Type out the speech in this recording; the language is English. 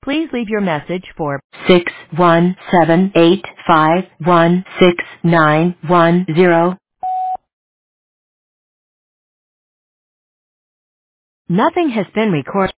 Please leave your message for 617-851-6910. Nothing has been recorded.